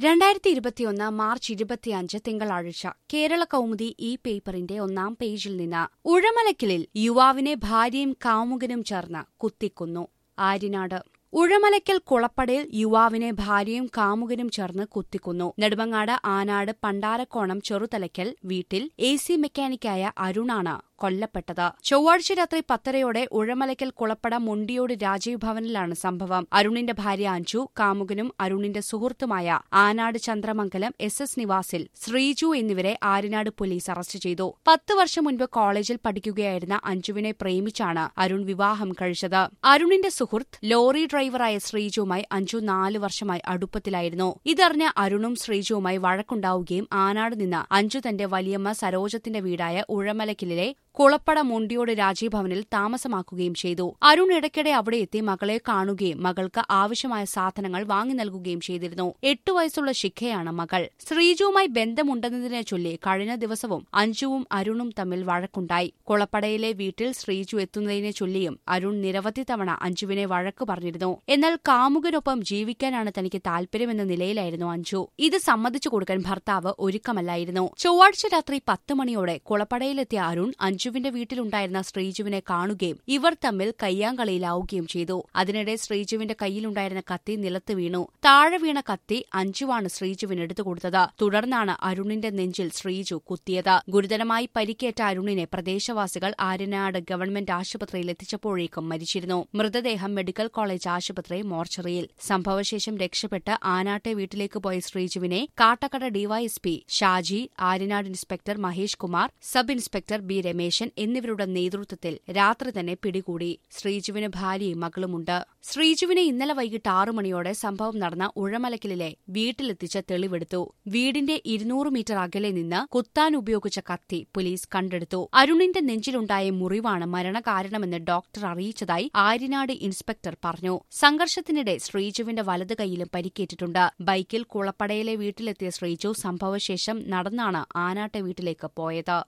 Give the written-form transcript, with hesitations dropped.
2021 March 25 തിങ്കളാഴ്ച കേരള കൗമുദി ഈ പേപ്പറിന്റെ ഒന്നാം പേജിൽ നിന്ന് ഉഴമലക്കലിൽ യുവാവിനെ ഭാര്യയും കാമുകനും ചേർന്ന് കുത്തിക്കൊന്നു. ആര്യനാട് ഉഴമലക്കൽ കുളപ്പടയിൽ യുവാവിനെ ഭാര്യയും കാമുകനും ചേർന്ന് കുത്തിക്കൊന്നു. നെടുമങ്ങാട് ആനാട് പണ്ടാരക്കോണം ചെറുതലയ്ക്കൽ വീട്ടിൽ AC മെക്കാനിക്കായ അരുണാണ് കൊല്ലപ്പെട്ടത്. ചൊവ്വാഴ്ച രാത്രി 10:30 ഉഴമലക്കൽ കുളപ്പട മുണ്ടിയോട് രാജീവ് ഭവനിലാണ് സംഭവം. അരുണിന്റെ ഭാര്യ അഞ്ജു, കാമുകനും അരുണിന്റെ സുഹൃത്തുമായ ആനാട് ചന്ദ്രമംഗലം SS നിവാസിൽ ശ്രീജു എന്നിവരെ ആര്യനാട് പോലീസ് അറസ്റ്റ് ചെയ്തു. 10 വർഷം മുൻപ് കോളേജിൽ പഠിക്കുകയായിരുന്ന അഞ്ജുവിനെ പ്രേമിച്ചാണ് അരുൺ വിവാഹം കഴിച്ചത്. അരുണിന്റെ സുഹൃത്ത് ലോറി ഡ്രൈവറായ ശ്രീജുവുമായി അഞ്ജു 4 വർഷമായി അടുപ്പത്തിലായിരുന്നു. ഇതറിഞ്ഞ അരുണും ശ്രീജുവുമായി വഴക്കുണ്ടാവുകയും ആനാട് നിന്ന് അഞ്ജു തന്റെ വലിയമ്മ സരോജത്തിന്റെ വീടായ ഉഴമലക്കലിലെ കുളപ്പട മുണ്ടിയോട് രാജീവ് ഭവനിൽ താമസമാക്കുകയും ചെയ്തു. അരുൺ ഇടയ്ക്കിടെ അവിടെ എത്തി മകളെ കാണുകയും മകൾക്ക് ആവശ്യമായ സാധനങ്ങൾ വാങ്ങി നൽകുകയും ചെയ്തിരുന്നു. 8 വയസ്സുള്ള ശിഖയാണ് മകൾ. ശ്രീജുവുമായി ബന്ധമുണ്ടെന്നതിനെ ചൊല്ലി കഴിഞ്ഞ ദിവസവും അഞ്ജുവും അരുണും തമ്മിൽ വഴക്കുണ്ടായി. കുളപ്പടയിലെ വീട്ടിൽ ശ്രീജു എത്തുന്നതിനെ ചൊല്ലിയും അരുൺ നിരവധി തവണ അഞ്ജുവിനെ വഴക്കു പറഞ്ഞിരുന്നു. എന്നാൽ കാമുകനൊപ്പം ജീവിക്കാനാണ് തനിക്ക് താൽപര്യമെന്ന നിലയിലായിരുന്നു അഞ്ജു. ഇത് സമ്മതിച്ചു കൊടുക്കാൻ ഭർത്താവ് ഒരുക്കമല്ലായിരുന്നു. ചൊവ്വാഴ്ച രാത്രി 10 മണിയോടെ കുളപ്പടയിലെത്തിയ അരുൺ അഞ്ജുവിന്റെ വീട്ടിലുണ്ടായിരുന്ന ശ്രീജുവിനെ കാണുകയും ഇവർ തമ്മിൽ കയ്യാങ്കളിയിലാവുകയും ചെയ്തു. അതിനിടെ ശ്രീജുവിന്റെ കയ്യിലുണ്ടായിരുന്ന കത്തി നിലത്ത് വീണു. താഴെ വീണ കത്തി അഞ്ജുവാണ് ശ്രീജുവിന് എടുത്തുകൊടുത്തത്. തുടർന്നാണ് അരുണിന്റെ നെഞ്ചിൽ ശ്രീജു കുത്തിയത്. ഗുരുതരമായി പരിക്കേറ്റ അരുണിനെ പ്രദേശവാസികൾ ആര്യനാട് ഗവൺമെന്റ് ആശുപത്രിയിൽ എത്തിച്ചപ്പോഴേക്കും മരിച്ചിരുന്നു. മൃതദേഹം മെഡിക്കൽ കോളേജ് ആശുപത്രി മോർച്ചറിയിൽ. സംഭവശേഷം രക്ഷപ്പെട്ട് ആനാട്ടെ വീട്ടിലേക്ക് പോയ ശ്രീജുവിനെ Kattakkada DySP Shaji, Aryanad inspector Mahesh Kumar, sub inspector B Rameshan എന്നിവരുടെ നേതൃത്വത്തിൽ രാത്രി തന്നെ പിടികൂടി. ശ്രീജുവിന് ഭാര്യയും മകളുമുണ്ട്. ശ്രീജുവിനെ ഇന്നലെ വൈകിട്ട് 6 മണിയോടെ സംഭവം നടന്ന ഉഴമലക്കലിലെ വീട്ടിലെത്തിച്ച് തെളിവെടുത്തു. വീടിന്റെ 200 മീറ്റർ അകലെ നിന്ന് കുത്താൻ ഉപയോഗിച്ച കത്തി പോലീസ് കണ്ടെടുത്തു. അരുണിന്റെ നെഞ്ചിലുണ്ടായ മുറിവാണ് മരണകാരണമെന്ന് ഡോക്ടർ അറിയിച്ചതായി ആര്യനാട് ഇൻസ്പെക്ടർ പറഞ്ഞു. സംഘർഷത്തിനിടെ ശ്രീജുവിന്റെ വലത് കൈയിലും പരിക്കേറ്റിട്ടുണ്ട്. ബൈക്കിൽ കുളപ്പടയിലെ വീട്ടിലെത്തിയ ശ്രീജു സംഭവശേഷം നടന്നാണ് ആനാട്ടെ വീട്ടിലേക്ക് പോയത്.